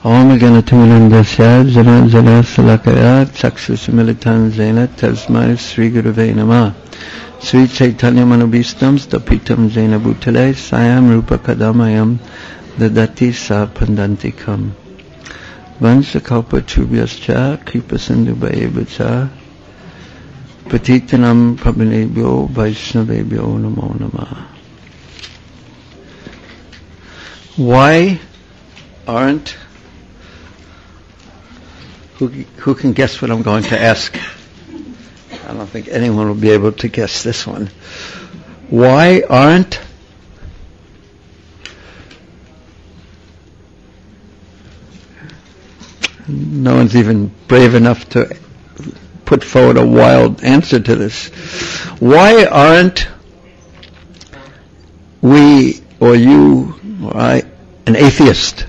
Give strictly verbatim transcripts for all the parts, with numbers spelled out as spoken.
Om Ganatunandasya Jana Jana Salakaya Chakshusmilitan Jena Tasmai Sri Gurave Namah Sri Chaitanya Manobhistam Stapitam Jena Bhutale Sayam Rupa Kadamayam Dadati Sa Pandantikam Vansakalpa Chubhyascha Kripa Sindhu Bhayevacha Patitanam Pavanebhyo Vaishnavebhyo Namo Namah. Why aren't Who, who can guess what I'm going to ask? I don't think anyone will be able to guess this one. Why aren't no one's even brave enough to put forward a wild answer to this. Why aren't we, or you, or I, an atheist?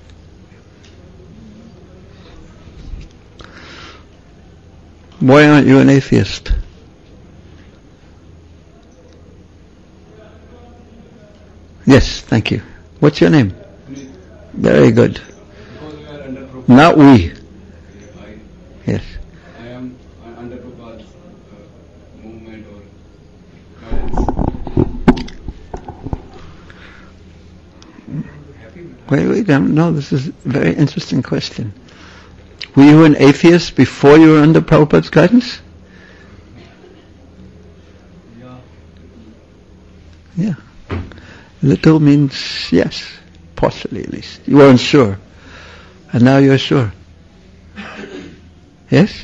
Why aren't you an atheist? Yes, thank you. What's your name? Me. Very good. Because we are under Prabhupada. Not we. I, yes. I am under Prabhupada's uh, movement or guidance. Wait, wait, no, this is a very interesting question. Were you an atheist before you were under Prabhupada's guidance? Yeah. Yeah. Little means yes, partially at least. You weren't sure. And now you're sure. Yes?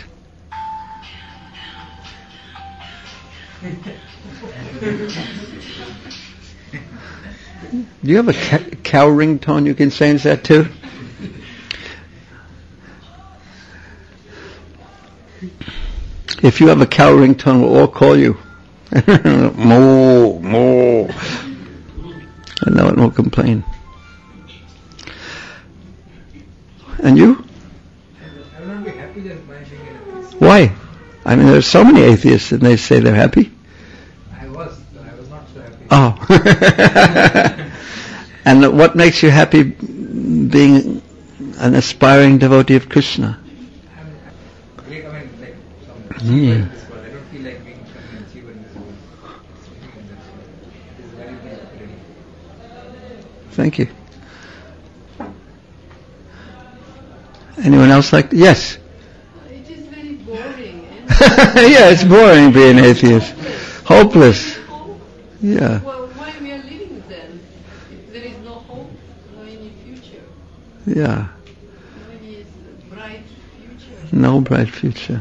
Do you have a ca- cow ringtone you can change that to? If you have a cow ringtone, we'll all call you. Moo, moo. And no one will complain. And you? I will not be happy just by being an atheist. Why? I mean, there's so many atheists and they say they're happy. I was, but I was not so happy. Oh. And what makes you happy being an aspiring devotee of Krishna? I mean, like some Yeah. in this world. I don't feel like being an achiever in this world. Living in this world. It is very big. Thank you. Anyone else like? Yes. It is very boring. Yeah, it's boring being atheist. Hopeless. Yeah. Well, why we are living then? If there is no hope, no any future, Yeah. no any bright future. No bright future.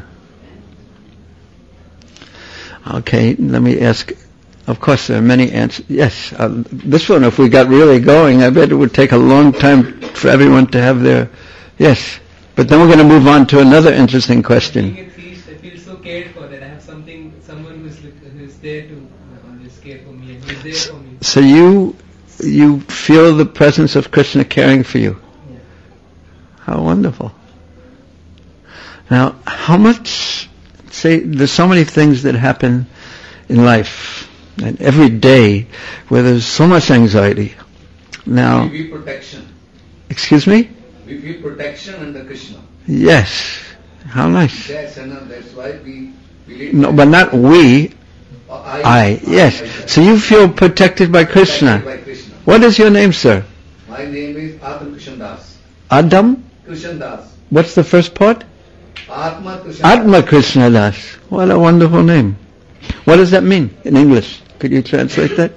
Okay, let me ask. Of course, there are many answers. Yes, uh, this one, if we got really going, I bet it would take a long time for everyone to have their... Yes, but then we're going to move on to another interesting question. Being atheist, I feel so cared for that I have something, someone who is, who is there to uh, always care for me and who is there for me. So you you feel the presence of Krishna caring for you. Yeah. How wonderful. Now, how much... Say, there's so many things that happen in life, and every day, where there's so much anxiety. Now, We feel protection. excuse me? We feel protection under Krishna. Yes. How nice. Yes, and uh, that's why we believe. No, but not we, Uh, I, I. Yes. I- So you feel protected by Krishna. By Krishna. What is your name, sir? My name is Atma Krishan Das. Adam? Krishan Das. What's the first part? Atma Krishan Atma Krishna Das. What a wonderful name. What does that mean in English? Could you translate that?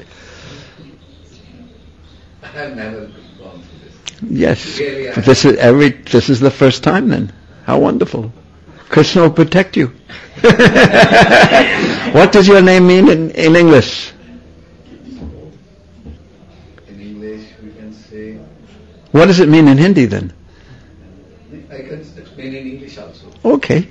I have never gone through this. Yes. Really, I But this is every. This is the first time. Then, how wonderful! Krishna will protect you. What does your name mean in, in English? In English, we can say. What does it mean in Hindi then? I can explain in English also. Okay.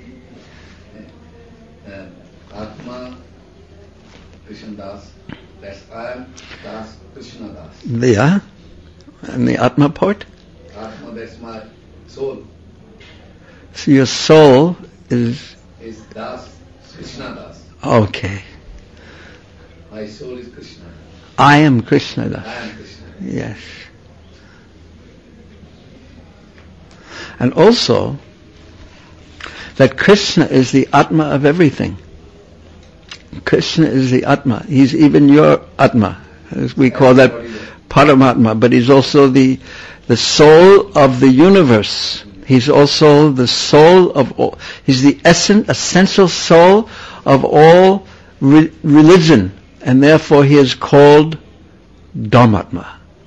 Uh, Atma Krishan Das. That's I am Das Krishna Das. Yeah. And the Atma part? Atma, that's my soul. So your soul is Is Das Krishna Das. okay. My soul is Krishna. I am Krishna Das. I am Krishna. Yes. And also that Krishna is the Atma of everything. Krishna is the Atma. He's even your Atma. As we call that Paramatma. But he's also the, the soul of the universe. He's also the soul of all. He's the essence, essential soul of all re- religion. And therefore he is called Dharmatma.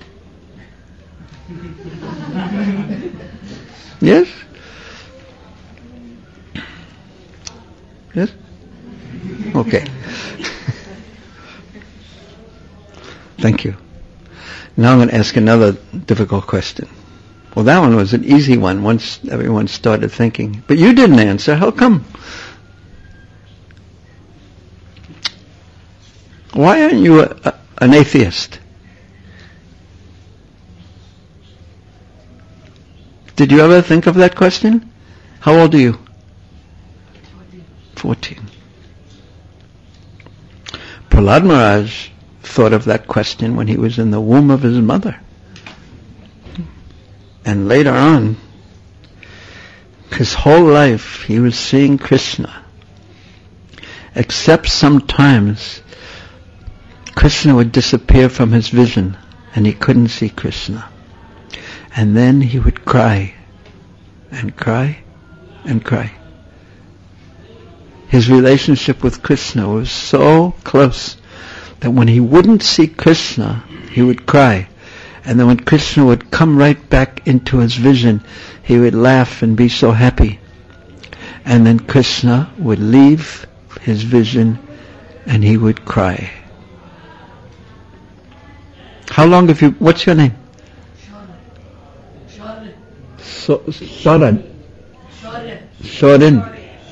Yes? Yes? Okay. Thank you. Now I'm going to ask another difficult question. Well, that one was an easy one once everyone started thinking. But you didn't answer. How come? Why aren't you a, a, an atheist? Did you ever think of that question? How old are you? Fourteen. Prahlad Maharaj thought of that question when he was in the womb of his mother. And later on, his whole life he was seeing Krishna. Except sometimes Krishna would disappear from his vision and he couldn't see Krishna. And then he would cry and cry and cry. His relationship with Krishna was so close that when he wouldn't see Krishna, he would cry. And then when Krishna would come right back into his vision, he would laugh and be so happy. And then Krishna would leave his vision and he would cry. How long have you, what's your name? So, Soren. Soren.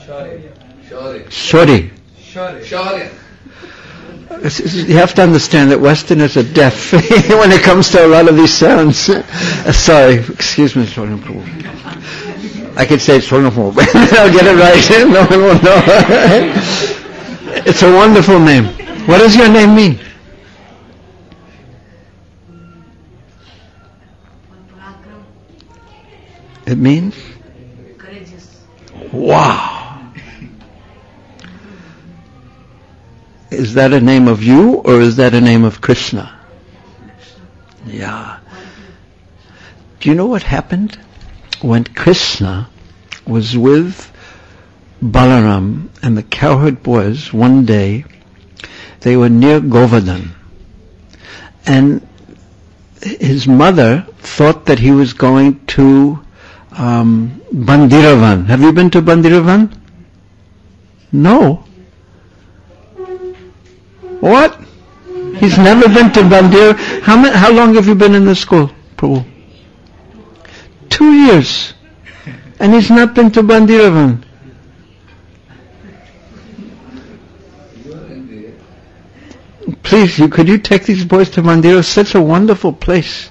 Shori. Shorya. You have to understand that Westerners are deaf when it comes to a lot of these sounds. Uh, sorry, excuse me, Soren. I could say Soren, but I'll get it right. No one will know. It's a wonderful name. What does your name mean? It means? Courageous. Wow. Is that a name of you or is that a name of Krishna? Yeah. Do you know what happened? When Krishna was with Balaram and the cowherd boys one day, they were near Govardhan. And his mother thought that he was going to um, Bandiravan. Have you been to Bandiravan? No. What? He's never been to Bandir. How many, how long have you been in the school, Prabhu? Two years. And he's not been to Bandiravan. Please, you, could you take these boys to Bandiravan? It's such a wonderful place.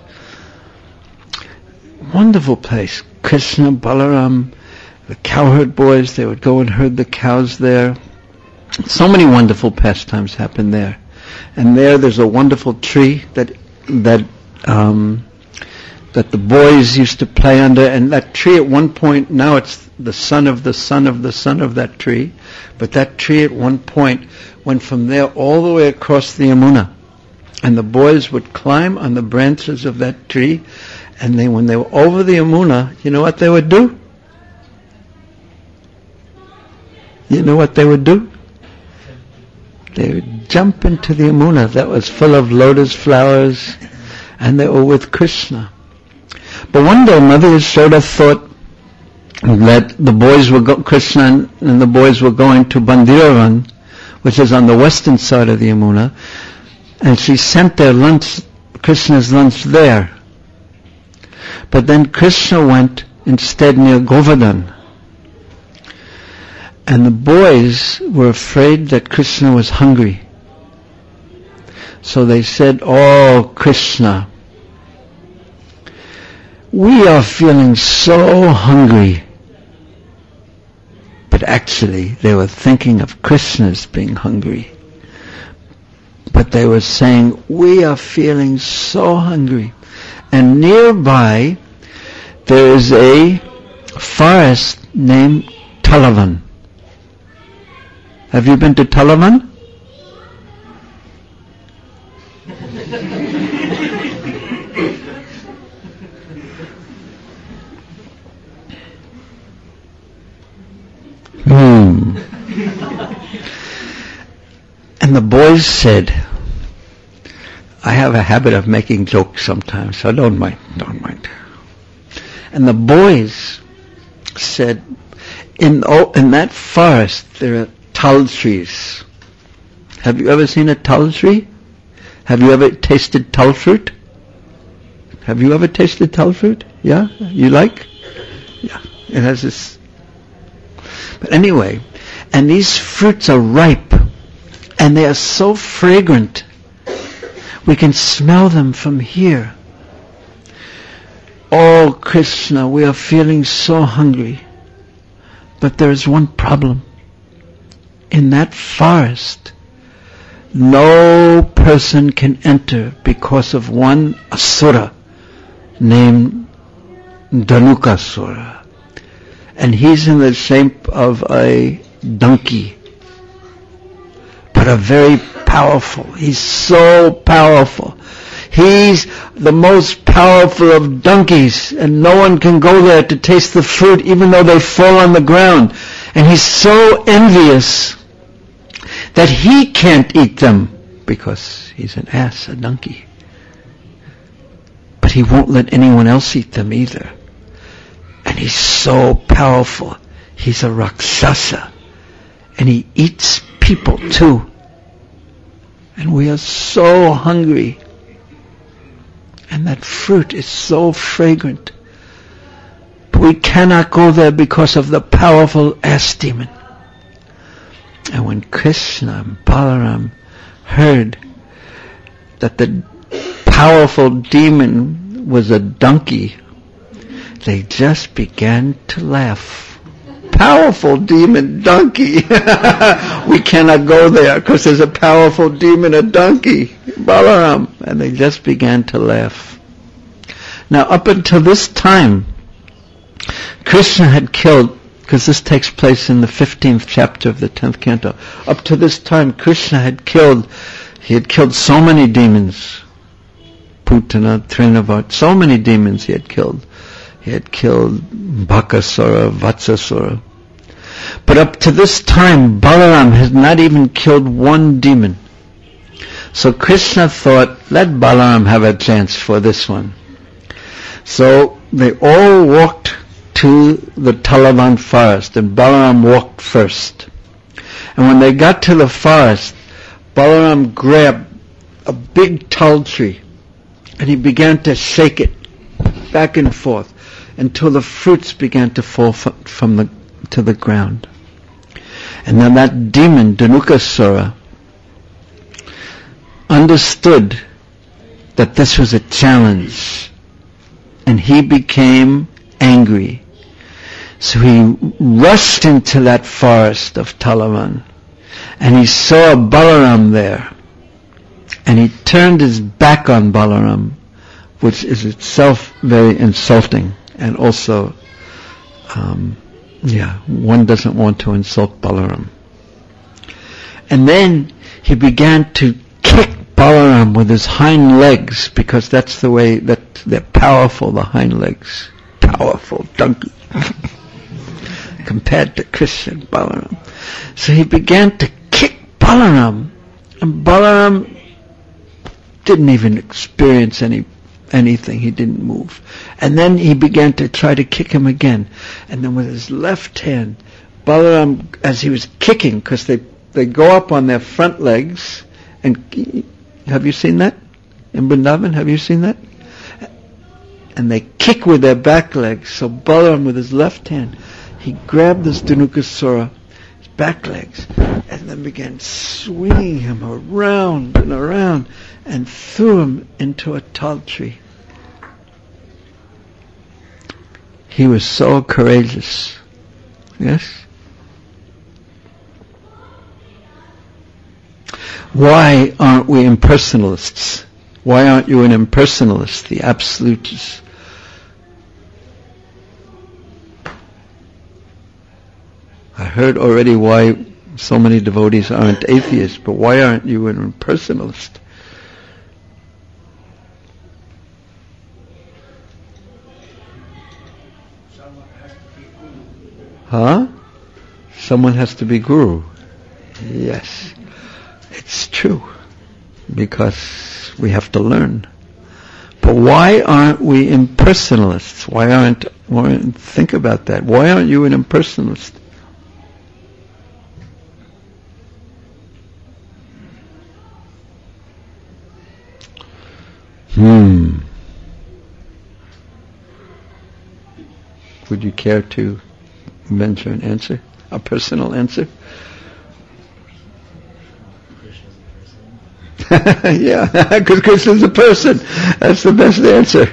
Wonderful place. Krishna, Balaram, the cowherd boys, they would go and herd the cows there. So many wonderful pastimes happen there. And there there's a wonderful tree that that um, that the boys used to play under, and that tree at one point, now it's the son of the son of the son of that tree, but that tree at one point went from there all the way across the Yamuna. And the boys would climb on the branches of that tree, and they, when they were over the Yamuna, you know what they would do? You know what they would do? They would jump into the Yamuna that was full of lotus flowers, and they were with Krishna. But one day Mother Yashoda thought that the boys were go- Krishna and the boys were going to Bandiravan, which is on the western side of the Yamuna, and she sent their lunch, Krishna's lunch there. But then Krishna went instead near Govardhan. And the boys were afraid that Krishna was hungry. So they said, "Oh, Krishna, we are feeling so hungry." But actually, they were thinking of Krishna's being hungry. But they were saying, "We are feeling so hungry." And nearby, there is a forest named Talavan. Have you been to Talavan? Hmm. And the boys said, I have a habit of making jokes sometimes, so don't mind, don't mind. And the boys said, in oh, in that forest there are tal trees. Have you ever seen a tal tree? Have you ever tasted tal fruit? Have you ever tasted tal fruit? Yeah? You like? Yeah. It has this. But anyway, and these fruits are ripe, and they are so fragrant. We can smell them from here. Oh, Krishna, we are feeling so hungry. But there is one problem. In that forest, no person can enter because of one asura named Dhanukasura. And he's in the shape of a donkey, but a very powerful. He's so powerful. He's the most powerful of donkeys, and no one can go there to taste the fruit even though they fall on the ground. And he's so envious that he can't eat them because he's an ass, a donkey. But he won't let anyone else eat them either. And he's so powerful. He's a Rakshasa. And he eats people too. And we are so hungry. And that fruit is so fragrant. But we cannot go there because of the powerful ass demon. And when Krishna and Balaram heard that the powerful demon was a donkey, they just began to laugh. Powerful demon donkey. We cannot go there because there's a powerful demon, a donkey, Balaram. And they just began to laugh. Now up until this time, Krishna had killed, because this takes place in the fifteenth chapter of the tenth canto, up to this time Krishna had killed, he had killed so many demons. Putana, Trinavat, so many demons he had killed. He had killed Bhakasura, Vatsasura. But up to this time, Balaram has not even killed one demon. So Krishna thought, let Balaram have a chance for this one. So they all walked to the Talavan forest, and Balaram walked first. And when they got to the forest, Balaram grabbed a big tal tree, and he began to shake it back and forth until the fruits began to fall from the to the ground. And then that demon, Dhanukasura, understood that this was a challenge, and he became angry. So he rushed into that forest of Talavan, and he saw Balaram there, and he turned his back on Balaram, which is itself very insulting, and also, um, yeah, one doesn't want to insult Balaram. And then he began to kick Balaram with his hind legs, because that's the way that they're powerful, the hind legs. Powerful donkey. Compared to Krishna and Balaram. So he began to kick Balaram, and Balaram didn't even experience any anything. He didn't move. And then he began to try to kick him again. And then with his left hand, Balaram, as he was kicking, because they, they go up on their front legs, and have you seen that? In Vrindavan, have you seen that? And they kick with their back legs. So Balaram, with his left hand, he grabbed this Dhanukasura, his back legs, and then began swinging him around and around, and threw him into a tall tree. He was so courageous. Yes? Why aren't we impersonalists? Why aren't you an impersonalist, the absolutist? heard already why so many devotees aren't atheists, but why aren't you an impersonalist? Huh? Someone has to be guru. Yes. It's true. Because we have to learn. But why aren't we impersonalists? Why aren't, why, think about that. Why aren't you an impersonalist? Hmm. Would you care to venture an answer? A personal answer? Yeah, because Krishna's a person. That's the best answer.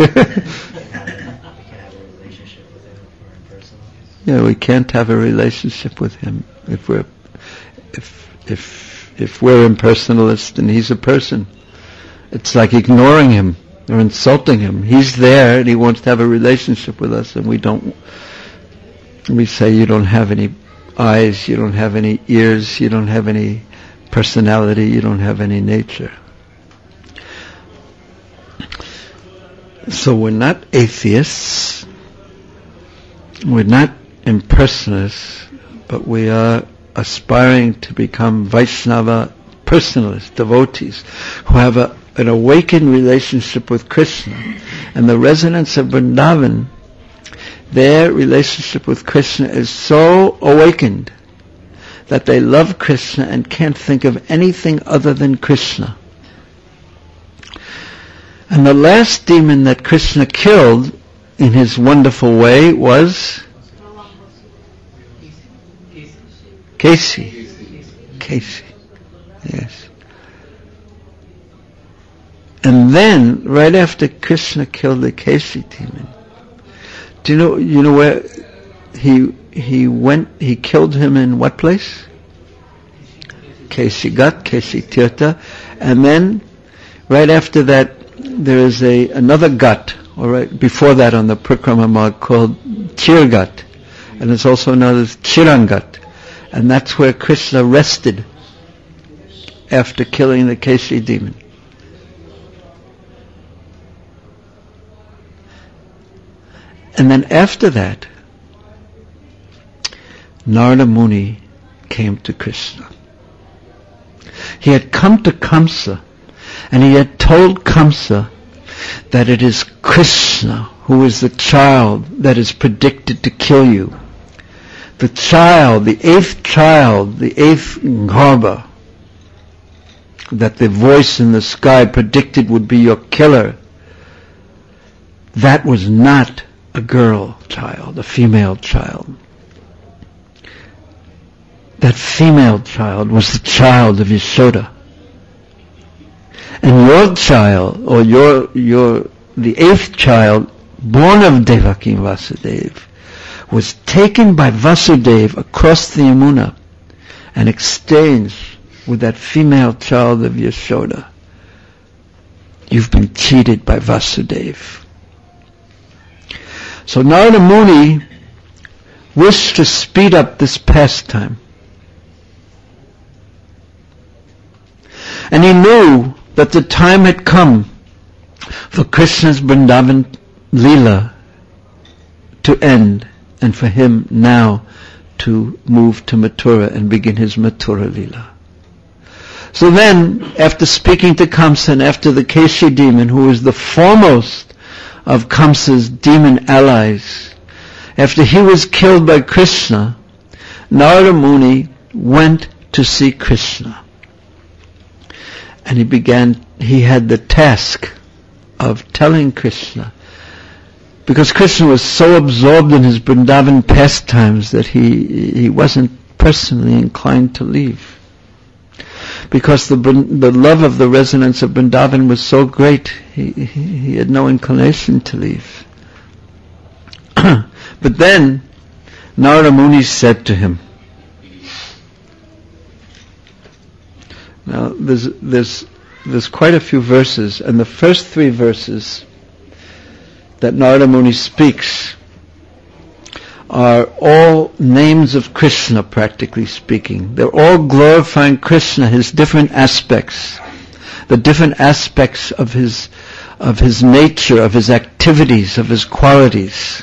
Yeah, we can't have a relationship with him if we're if if if we're impersonalist and he's a person. It's like ignoring him or insulting him. He's there and he wants to have a relationship with us, and we don't. We say you don't have any eyes, you don't have any ears, you don't have any personality, you don't have any nature. So we're not atheists, we're not impersonalists, but we are aspiring to become Vaishnava personalists, devotees, who have a, an awakened relationship with Krishna. And the residents of Vrindavan, their relationship with Krishna is so awakened that they love Krishna and can't think of anything other than Krishna. And the last demon that Krishna killed in his wonderful way was Kesi. Kesi. Yes. And then, right after Krishna killed the Kesi demon, do you know, you know where he he went, he killed him in what place? Kesi Ghat, Kesi Tirtha. And then, right after that, there is a another Ghat, or right before that on the Parikrama Marg, called Chirghat. And it's also known as Chirangat. And that's where Krishna rested after killing the Kesi demon. And then after that, Narada Muni came to Krishna. He had come to Kamsa, and he had told Kamsa that it is Krishna who is the child that is predicted to kill you. The child, the eighth child, the eighth Garbha, that the voice in the sky predicted would be your killer, that was not a girl child, a female child. That female child was the child of Yashoda. And your child, or your your the eighth child, born of Devaki and Vasudeva, was taken by Vasudeva across the Yamuna and exchanged with that female child of Yashoda. You've been cheated by Vasudeva. So Narada Muni wished to speed up this pastime. And he knew that the time had come for Krishna's Vrindavan Leela to end, and for him now to move to Mathura and begin his Mathura Leela. So then, after speaking to Kamsa and after the Kesi demon, who was the foremost of Kamsa's demon allies, after he was killed by Krishna, Narada Muni went to see Krishna. And he began, he had the task of telling Krishna, because Krishna was so absorbed in his Vrindavan pastimes that he he wasn't personally inclined to leave. Because the the love of the residents of Vrindavan was so great, he, he, he had no inclination to leave. But then, Narada Muni said to him, now there's, there's, there's quite a few verses, and the first three verses that Narada Muni speaks are all names of Krishna, practically speaking. They're all glorifying Krishna, his different aspects, the different aspects of his of his nature, of his activities, of his qualities.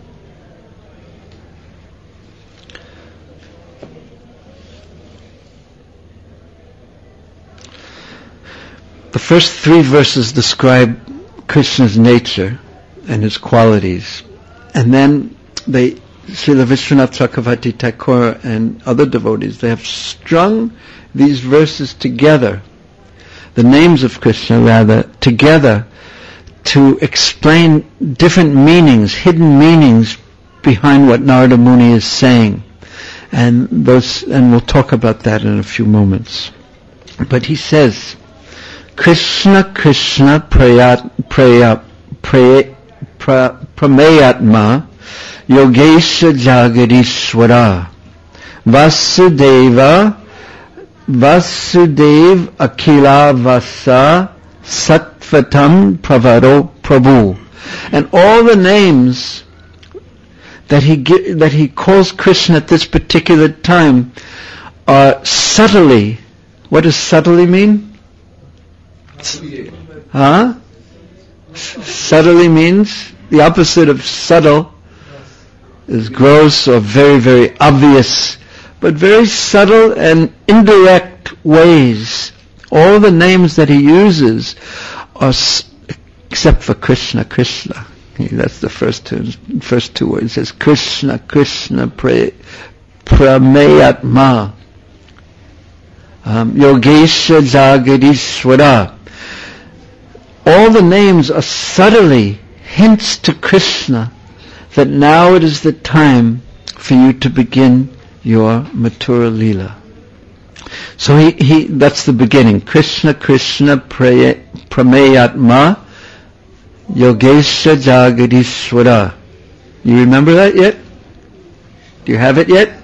The first three verses describe Krishna's nature and his qualities, and then they, Srila Vishwanath Chakravarti Thakur and other devotees, they have strung these verses together, the names of Krishna rather, together to explain different meanings, hidden meanings behind what Narada Muni is saying. And those, and we'll talk about that in a few moments. But he says, Krishna Krishna Prayat Prayat Pray Prameyatma Yogesha Jagadishwara Vasudeva Vasudev Akila Vasa Sattvatam Pravaro Prabhu. And all the names that he gi- that he calls Krishna at this particular time are subtly. What does subtly mean? Huh? S- subtly means the opposite of subtle is gross or very, very obvious, but very subtle and indirect ways. All the names that he uses are, s- except for Krishna, Krishna. That's the first two, first two words. It says Krishna, Krishna, pre, Prameyatma, um, Yogesha Jagadishwara. All the names are subtly hints to Krishna that now it is the time for you to begin your Mathura Leela. So he, he that's the beginning. Krishna, Krishna, Pre- Prameyatma, Yogesha Jagadishwara. You remember that yet? Do you have it yet?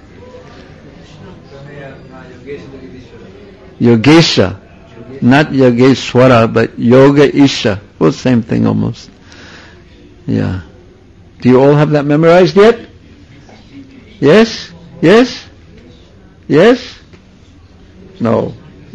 Yogesha. Not Yogeshwara, but Yoga Isha. Well, same thing almost. Yeah. Do you all have that memorized yet? Yes? Yes? Yes? No.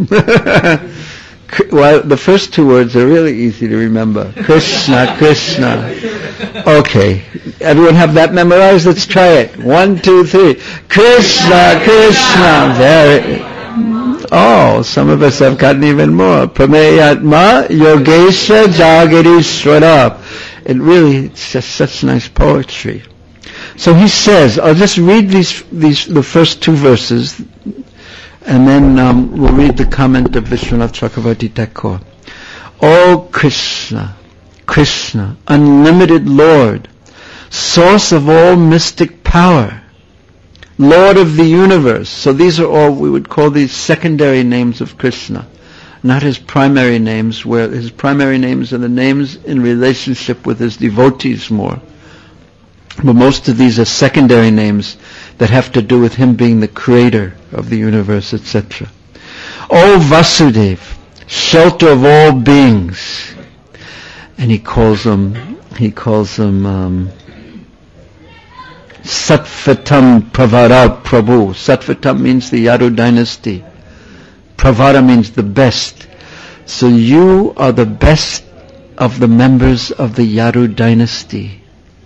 Well, the first two words are really easy to remember. Krishna, Krishna. Okay. Everyone have that memorized? Let's try it. One, two, three. Krishna, Krishna. Very. Oh, some of us have gotten even more. Prameyatma Yogesha Jagadishwara. It really, it's just such nice poetry. So he says, I'll just read these, these, the first two verses, and then um, we'll read the comment of Vishwanath Chakravarti Thakur. O Krishna, Krishna, unlimited Lord, source of all mystic power, Lord of the universe. So these are all, we would call these secondary names of Krishna, not his primary names, where his primary names are the names in relationship with his devotees more. But most of these are secondary names that have to do with him being the creator of the universe, et cetera. O Vasudev, shelter of all beings. And he calls them, he calls them, um, Sattvatam Pravara Prabhu. Sattvatam means the Yadu dynasty. Pravara means the best. So you are the best of the members of the Yadu dynasty.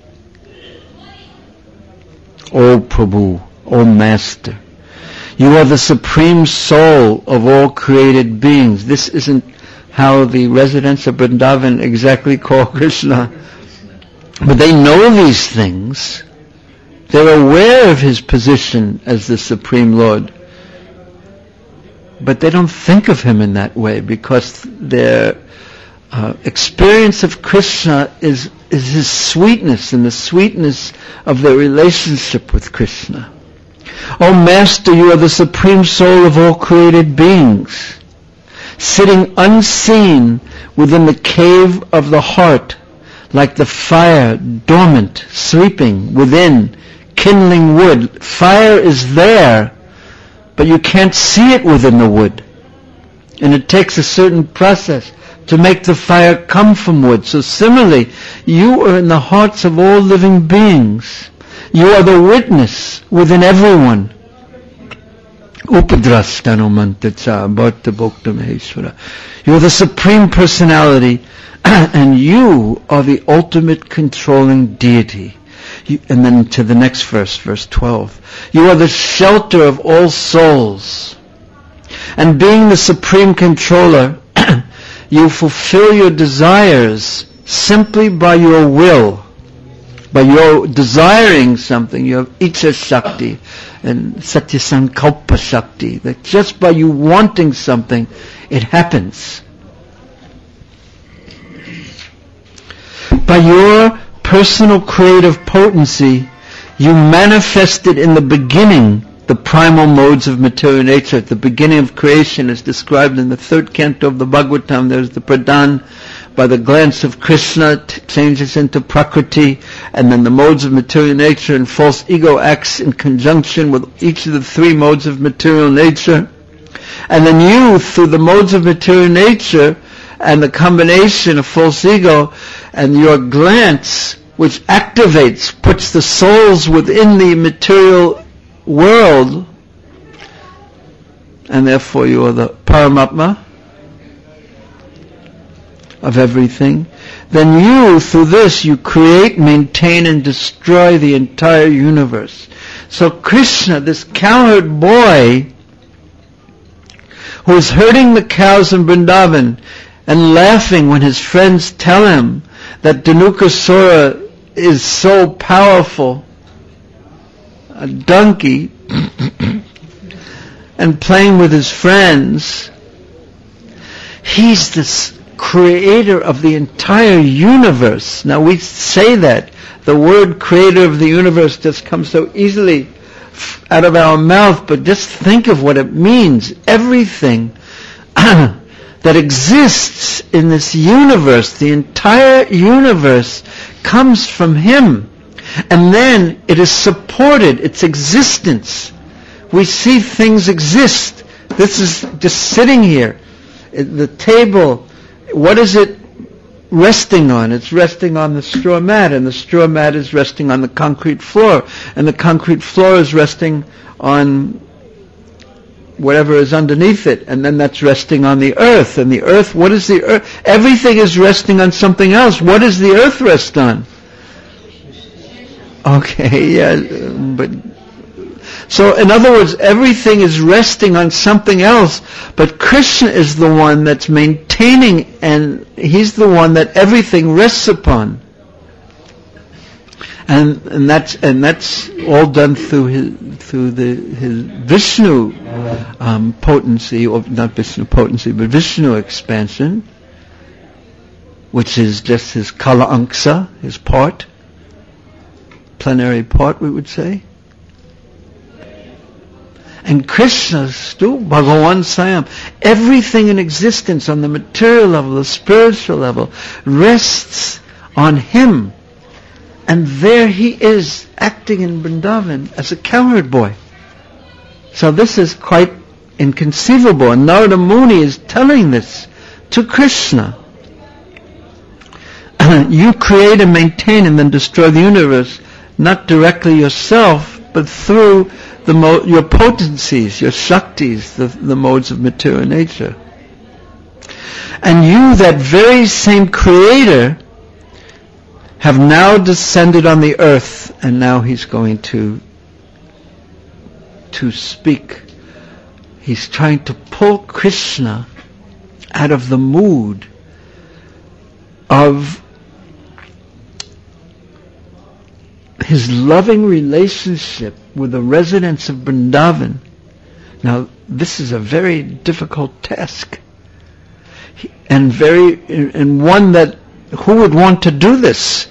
O Prabhu, O Master. You are the supreme soul of all created beings. This isn't how the residents of Vrindavan exactly call Krishna. But they know these things. They're aware of his position as the Supreme Lord. But they don't think of him in that way because their uh, experience of Krishna is, is his sweetness and the sweetness of their relationship with Krishna. O Master, you are the Supreme Soul of all created beings, sitting unseen within the cave of the heart, like the fire dormant, sleeping within, kindling wood. Fire is there, but you can't see it within the wood. And it takes a certain process to make the fire come from wood. So similarly, you are in the hearts of all living beings, You are the witness within everyone. Upadrastano mantaca bharta bhokta maheshwara. You are the Supreme Personality, and you are the ultimate controlling deity. You, and then to the next verse, verse twelve. You are the shelter of all souls. And being the Supreme Controller, you fulfill your desires simply by your will. By your desiring something, you have Icha Shakti and Satyasankalpa Shakti. That just by you wanting something, it happens. By your personal creative potency, you manifested in the beginning the primal modes of material nature. At the beginning of creation, as described in the third canto of the Bhagavatam, there's the pradhan. By the glance of Krishna, it changes into Prakriti, and then the modes of material nature and false ego acts in conjunction with each of the three modes of material nature. And then you, through the modes of material nature and the combination of false ego and your glance, which activates, puts the souls within the material world, and therefore you are the Paramatma of everything, then you, through this, you create, maintain, and destroy the entire universe. So Krishna, this cowherd boy, who is herding the cows in Vrindavan and laughing when his friends tell him that Dhanukasura is so powerful, a donkey, and playing with his friends, he's this creator of the entire universe. Now we say that. The word creator of the universe just comes so easily out of our mouth, but just think of what it means. Everything that exists in this universe, the entire universe, comes from him. And then it is supported, its existence. We see things exist. This is just sitting here. The table, what is it resting on? It's resting on the straw mat, and the straw mat is resting on the concrete floor, and the concrete floor is resting on whatever is underneath it, and then that's resting on the earth. And the earth, what is the earth? Everything is resting on something else. What does the earth rest on? Okay, yeah, but so in other words, everything is resting on something else, but Krishna is the one that's maintaining, and he's the one that everything rests upon. And and that's and that's all done through his through the his Vishnu um, potency, or not Vishnu potency, but Vishnu expansion, which is just his Kala Anksa, his part, plenary part, we would say. And Krishna's too, Bhagavan Swayam, everything in existence on the material level, the spiritual level, rests on him. And there he is, acting in Vrindavan as a cowherd boy. So this is quite inconceivable. And Narada Muni is telling this to Krishna. You create and maintain and then destroy the universe, not directly yourself, but through the mo- your potencies, your shaktis, the, the modes of material nature. And you, that very same creator, have now descended on the earth, and now he's going to to speak. He's trying to pull Krishna out of the mood of his loving relationship with the residents of Vrindavan. Now, this is a very difficult task, and very and one that who would want to do this?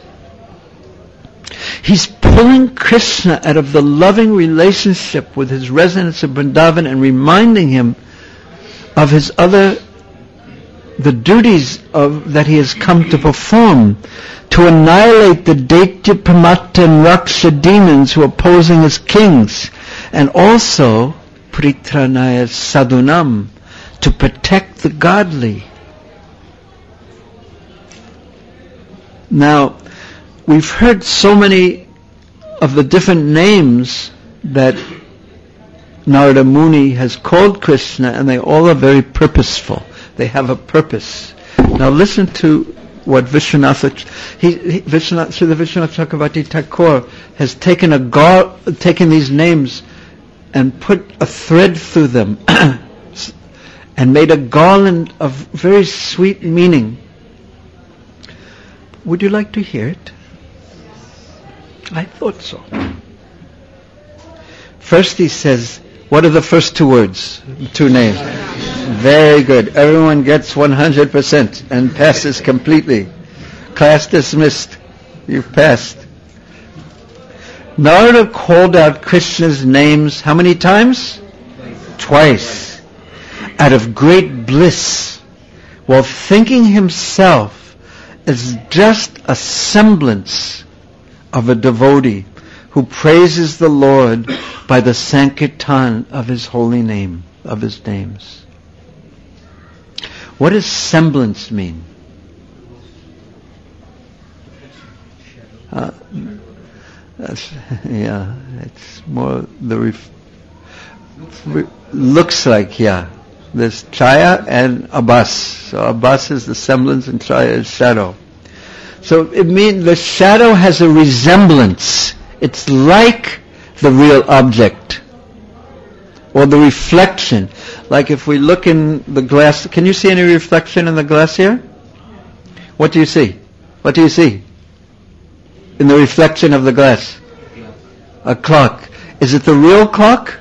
He's pulling Krishna out of the loving relationship with his residents of Vrindavan and reminding him of his other, the duties of that he has come to perform, to annihilate the Daitya, Pramata and Raksha demons who are posing as kings, and also Pritranaya Sadhunam, to protect the godly. Now, we've heard so many of the different names that Narada Muni has called Krishna, and they all are very purposeful. They have a purpose. Now listen to what Vishwanatha, he, he, Vishwanath, Srila Vishwanath Chakravarti Thakur has taken a gar, taken these names and put a thread through them and made a garland of very sweet meaning. Would you like to hear it? I thought so. First he says, what are the first two words? Two names. Very good. Everyone gets one hundred percent and passes completely. Class dismissed. You've passed. Narada called out Krishna's names how many times? Twice. Out of great bliss, while thinking himself as just a semblance of a devotee who praises the Lord by the sankirtan of his holy name, of his names. What does semblance mean? Uh, that's, yeah, it's more the ref, re, looks like, yeah. There's chaya and abhas. So abhas is the semblance and chaya is shadow. So it means the shadow has a resemblance. It's like the real object, or the reflection. Like if we look in the glass, can you see any reflection in the glass here? What do you see? What do you see in the reflection of the glass? A clock. Is it the real clock?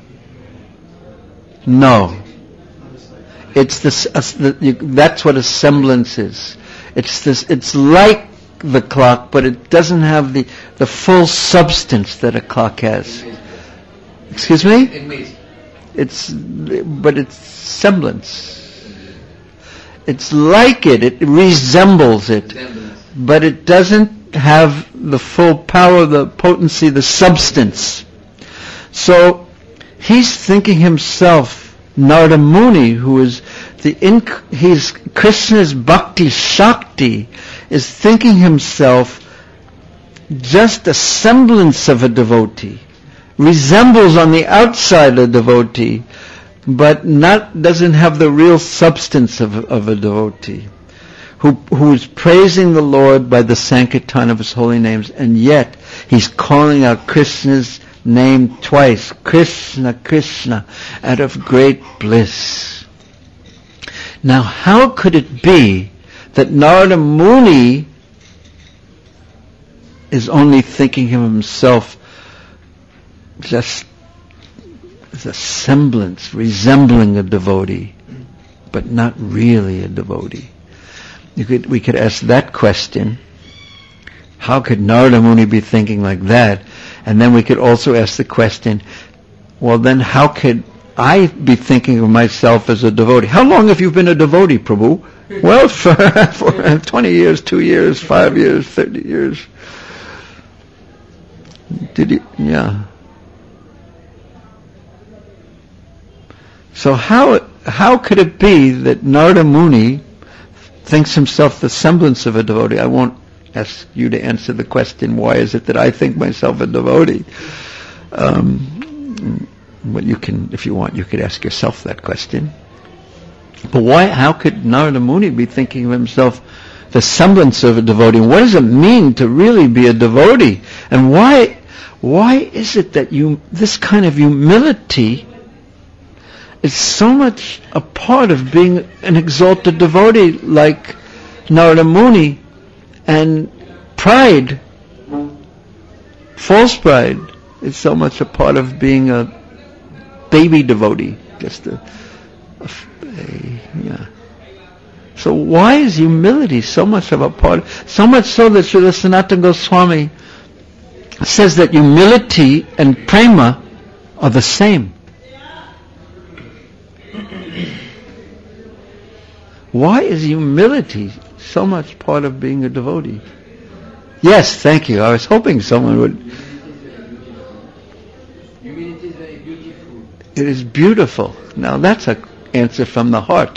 No. It's this. Uh, the, you, that's what a semblance is. It's this. It's like the clock, but it doesn't have the the full substance that a clock has. Excuse me? Image. It's, but it's semblance. It's like it. It resembles it, Resemblance. but it doesn't have the full power, the potency, the substance. So he's thinking himself, Narada Muni, who is the inc- he's Krishna's bhakti shakti, is thinking himself just a semblance of a devotee, resembles on the outside a devotee, but not doesn't have the real substance of, of a devotee, who who is praising the Lord by the sankirtan of his holy names, and yet he's calling out Krishna's name twice, Krishna, Krishna, out of great bliss. Now, how could it be that Narada Muni is only thinking of himself just as a semblance, resembling a devotee, but not really a devotee? You could, we could ask that question. How could Narada Muni be thinking like that? And then we could also ask the question, well then how could I be thinking of myself as a devotee? How long have you been a devotee, Prabhu? Well, for, for twenty years, two years, five years, thirty years. Did you? Yeah. So how how could it be that Narada Muni thinks himself the semblance of a devotee? I won't ask you to answer the question, why is it that I think myself a devotee? Um, well, you can, if you want, you could ask yourself that question. But why, how could Narada Muni be thinking of himself the semblance of a devotee? What does it mean to really be a devotee? And why, why is it that you, this kind of humility is so much a part of being an exalted devotee like Narada Muni? And pride, false pride, is so much a part of being a baby devotee. Just a, a, a yeah. So why is humility so much of a part? So much so that Srila Sanatana Goswami says that humility and prema are the same. Why is humility so much part of being a devotee? Yes, thank you. I was hoping someone would. Humility is very beautiful. It is beautiful. Now that's an answer from the heart.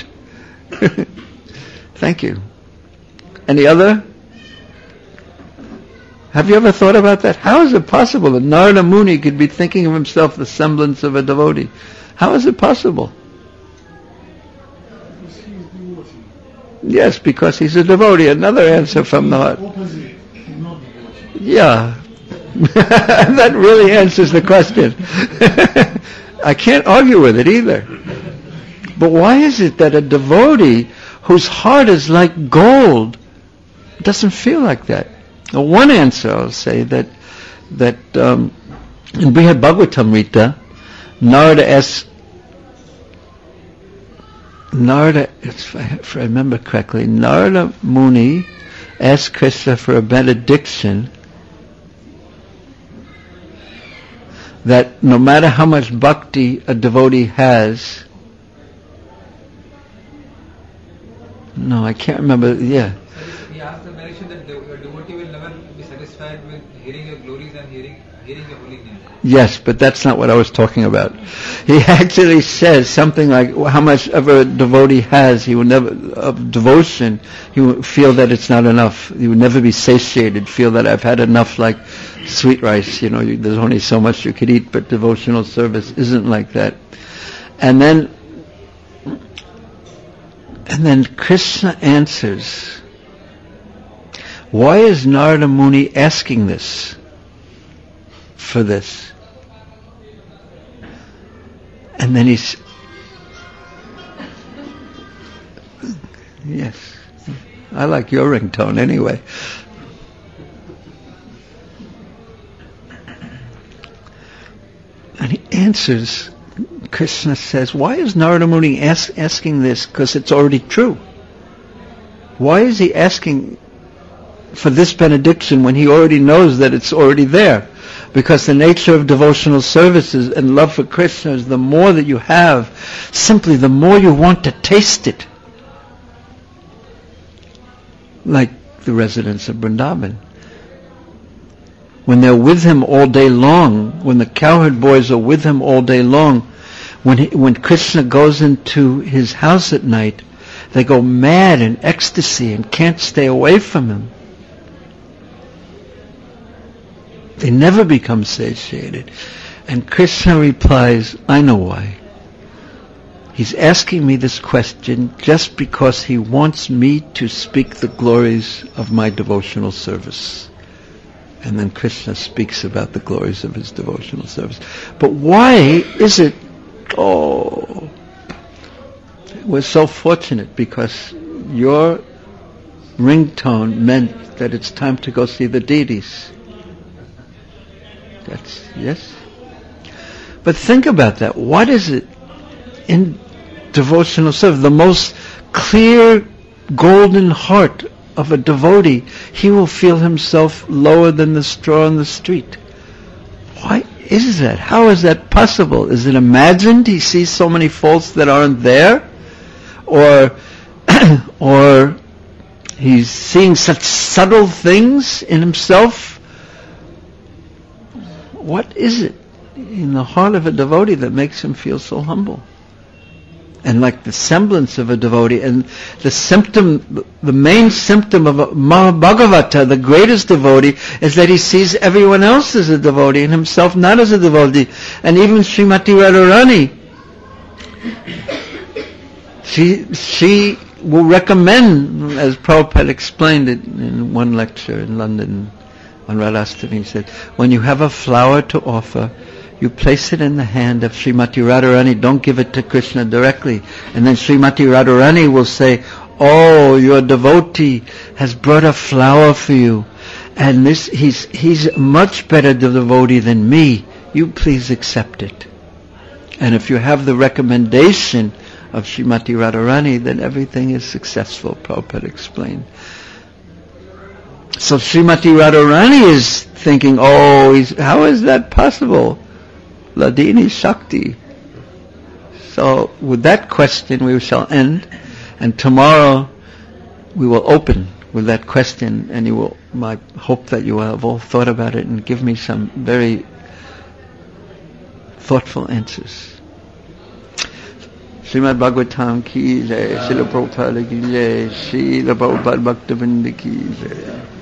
Thank you. Any other? Have you ever thought about that? How is it possible that Narada Muni could be thinking of himself the semblance of a devotee? How is it possible? Because he is devotee. Yes, because he's a devotee. Another answer from the heart. Opposite, not devotee. Yeah. That really answers the question. I can't argue with it either. But why is it that a devotee whose heart is like gold doesn't feel like that? Well, one answer I'll say that that um, in Brihad Bhagavatamrita, Narada asks Narada, if I, if I remember correctly, Narada Muni asked Krishna for a benediction that no matter how much bhakti a devotee has, no, I can't remember, yeah. He asked the benediction that the a devotee will never be satisfied with hearing your glories and hearing hearing your holy name. Yes, but that's not what I was talking about. He actually says something like how much ever a devotee has, he will never, of devotion, he will feel that it's not enough. He will never be satiated, feel that I've had enough, like sweet rice, you know, you, there's only so much you could eat, but devotional service isn't like that. And then, and then Krishna answers, why is Narada Muni asking this? For this? And then he's, yes, I like your ringtone anyway. And he answers, Krishna says, why is Narada Muni ask, asking this? Because it's already true. Why is he asking for this benediction when he already knows that it's already there? Because the nature of devotional services and love for Krishna is the more that you have, simply the more you want to taste it. Like the residents of Vrindavan. When they're with him all day long, when the cowherd boys are with him all day long, when he, when Krishna goes into his house at night, they go mad in ecstasy and can't stay away from him. They never become satiated. And Krishna replies, I know why. He's asking me this question just because he wants me to speak the glories of my devotional service. And then Krishna speaks about the glories of his devotional service. But why is it, oh, we're so fortunate because your ringtone meant that it's time to go see the deities. That's, yes? But think about that. What is it in devotional service? The most clear, golden heart of a devotee, he will feel himself lower than the straw in the street. Why is that? How is that possible? Is it imagined? He sees so many faults that aren't there? Or, or he's seeing such subtle things in himself? What is it in the heart of a devotee that makes him feel so humble? And like the semblance of a devotee, and the symptom, the main symptom of a Mahabhagavata, the greatest devotee, is that he sees everyone else as a devotee and himself not as a devotee. And even Srimati Radharani, she, she will recommend, as Prabhupada explained it in one lecture in London, on Radhastami, he said, when you have a flower to offer, you place it in the hand of Srimati Radharani, don't give it to Krishna directly. And then Srimati Radharani will say, oh, your devotee has brought a flower for you. And this, he's, he's a much better devotee than me. You please accept it. And if you have the recommendation of Srimati Radharani, then everything is successful, Prabhupada explained. So Srimati Radharani is thinking, oh, he's, how is that possible? Ladini Shakti. So with that question we shall end, and tomorrow we will open with that question, and you will, I hope that you have all thought about it and give me some very thoughtful answers. Srimad Bhagavatam ki jai, Srila Prabhupada ki jai, Srila Prabhupada Bhaktivinoda ki jai.